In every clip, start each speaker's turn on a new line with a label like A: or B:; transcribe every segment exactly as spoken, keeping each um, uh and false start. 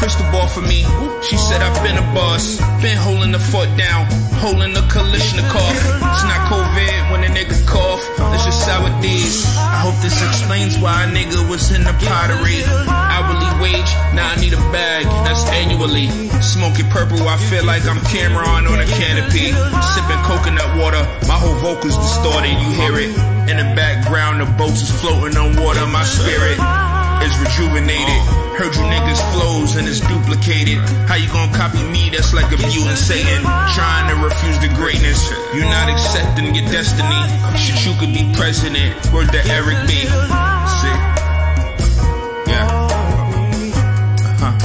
A: crystal ball for me. She said I've been a boss, been holding the foot down, holding the Kalishnikov. It's not COVID when a nigga cough, it's just sour days. I hope this explains why a nigga was in the pottery. Hourly wage, now I need a bag, that's annually. Smoking purple, I feel like I'm Cameron on a canopy. Sipping coconut water, my whole vocals distorted, you hear it. In the background, the boats is floating on water, my spirit is rejuvenated. Heard you niggas flows and it's duplicated. How you gonna copy me? That's like a mutant Satan trying to refuse the greatness. You're not accepting your destiny. Shit, you could be president. Word to Eric B. See? Yeah. Uh-huh.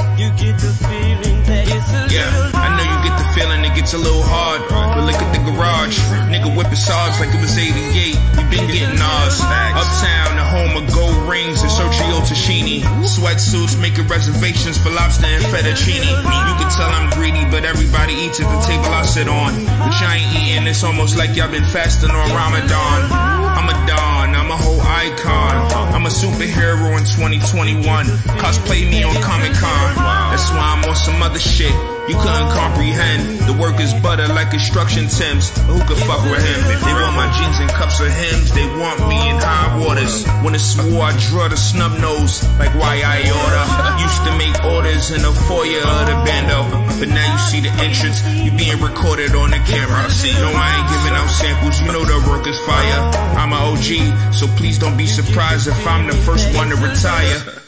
A: Yeah, I know you get the feeling it gets a little hard, but look at the garage. Nigga whipping saws like it was eighty-eight. We been getting ours. Uptown, the home of gold rings and Sergio Tashini. Sweatsuits making reservations for lobster and fettuccine. You can tell I'm greedy, but everybody eats at the table I sit on. But y'all ain't eating, it's almost like y'all been fasting on Ramadan. I'm a don, I'm a whole icon. I'm a superhero in twenty twenty-one. Cosplay me on Comic Con. That's why I'm on some other shit you couldn't comprehend. The work is butter like construction Timbs. Who could fuck with him? If they want my jeans and cups of hymns, they want me in high waters. When it's war, I draw the snub nose like why I order. Used to make orders in the foyer of the bando, but now you see the entrance, you being recorded on the camera. No, I ain't giving out samples, you know the work is fire. I'm a O G, so please don't be surprised if I'm the first one to retire.